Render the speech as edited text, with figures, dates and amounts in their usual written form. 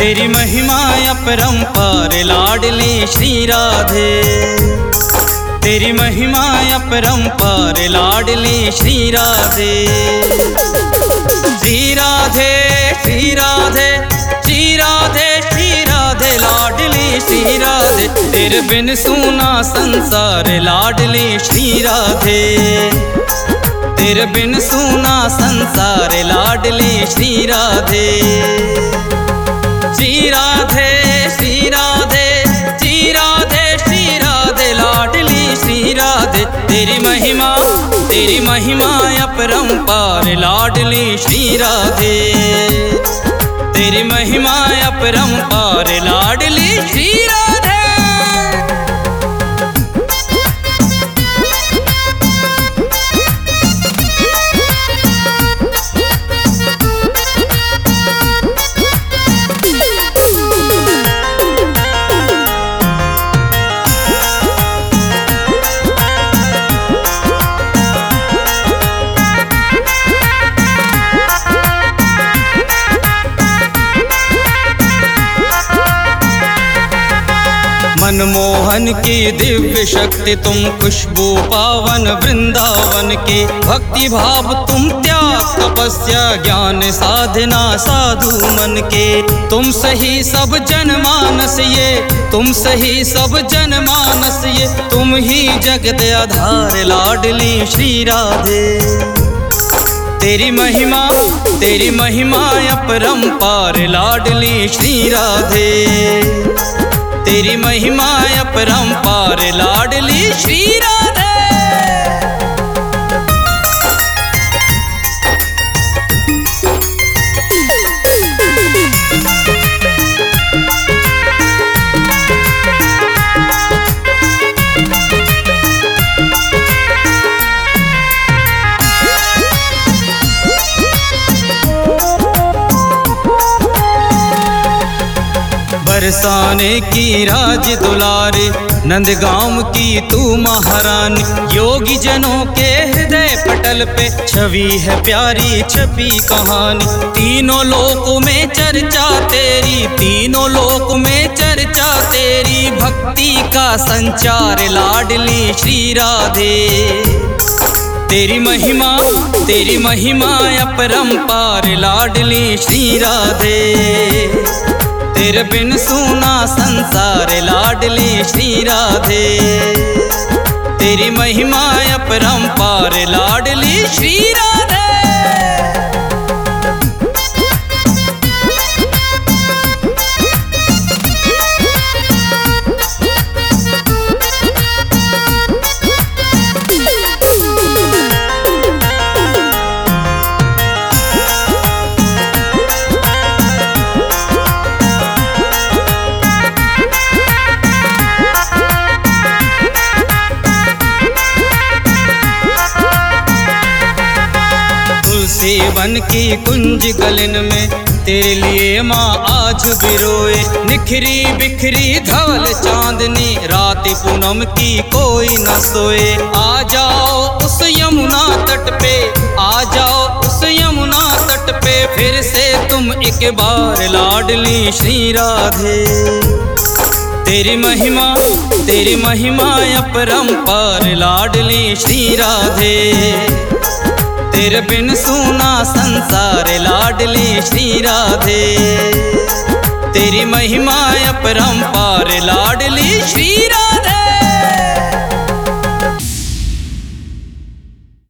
तेरी महिमा अपरंपार लाडली श्री राधे। तेरी महिमा अपरंपार लाडली श्री राधे। श्री राधे श्री राधे श्री राधे श्री राधे लाडली श्री राधे। तेरे बिन सूना संसार लाडली श्री राधे। तेरे बिन सूना संसार लाडली श्री राधे। श्री राधे श्री राधे श्री राधे श्री राधे लाडली श्री राधे। तेरी महिमा अपरंपार लाडली श्री राधे। तेरी महिमा अपरंपार लाडली श्री राधे। मनमोहन की दिव्य शक्ति तुम, खुशबू पावन वृंदावन के। भक्ति भाव तुम, त्याग तपस्या ज्ञान साधना साधु मन के। तुम सही सब जनमानस ये, तुम सही सब जनमानस ये। तुम ही जगत आधार लाडली श्री राधे। तेरी महिमा अपरंपार लाडली श्री राधे। तेरी महिमा अपरंपार लाडली श्री राधे। बरसाने की राज दुलारे, नंदगांव की तू महारानी। योगी जनों के हृदय पटल पे छवि है प्यारी छपी कहानी। तीनों लोकों में चर्चा तेरी, तीनों लोक में चर्चा तेरी। भक्ति का संचार लाडली श्री राधे। तेरी महिमा अपरंपार लाडली श्री राधे। तेरे बिन सूना संसार लाडली श्री राधे। तेरी महिमा अपरंपार लाडली श्री राधे। वन की कुंज गलन में तेरे लिए माँ आज भी रोए। निखरी बिखरी धवल चांदनी, रात पूनम की कोई न सोए। आ जाओ उस यमुना तट पे, आ जाओ उस यमुना तट पे। फिर से तुम एक बार लाडली श्री राधे। तेरी महिमा अपरंपार लाडली श्री राधे। तेरे बिन सूना संसार लाडली श्री राधे। तेरी महिमा अपरंपार लाडली श्री राधे।